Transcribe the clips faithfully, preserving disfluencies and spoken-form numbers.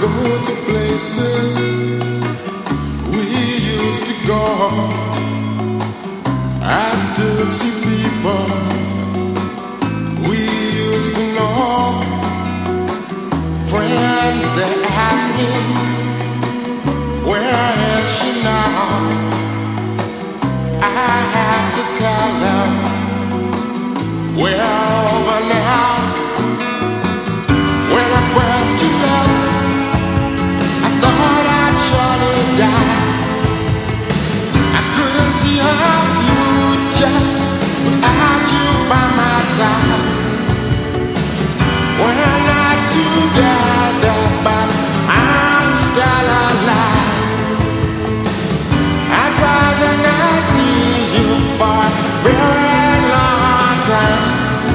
go to places we used to go. I still see people we used to know. Friends that ask me, where is she now? I have to tell them, we're over now. When I first you left, I thought I'd surely die. I couldn't see her future without you by my side. We're not together, but I'm still alive. I'd rather not see you for a very long time.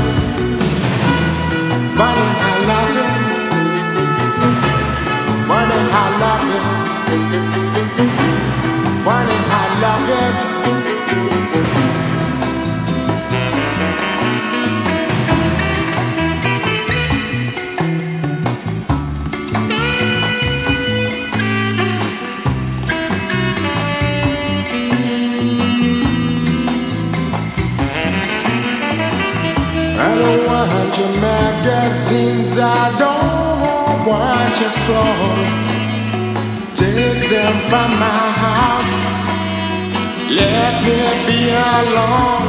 Funny how love is. Funny how love is. Funny how love is. I don't want your magazines, I don't want your clothes. Take them from my house, let me be alone.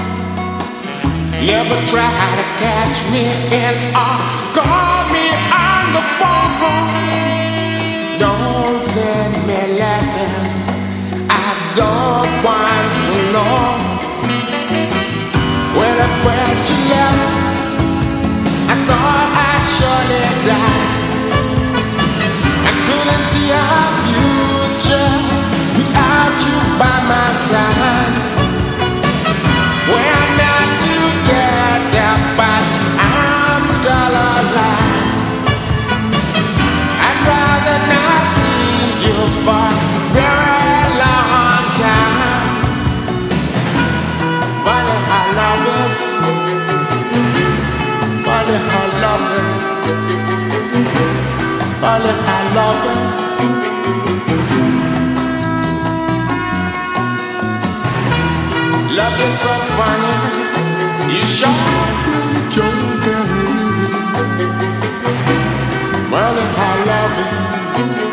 Never try to catch me in or call me on the phone. Don't send me letters, I don't want to know. When at first you left, I thought I'd surely die. I couldn't see our future without you by my side. We're not together, but I'm still alive. I'd rather not see you for a very long time. Funny how love is. Funny how love is. Funny how love is. Love is so funny. You sure pretty joker. Funny how love is.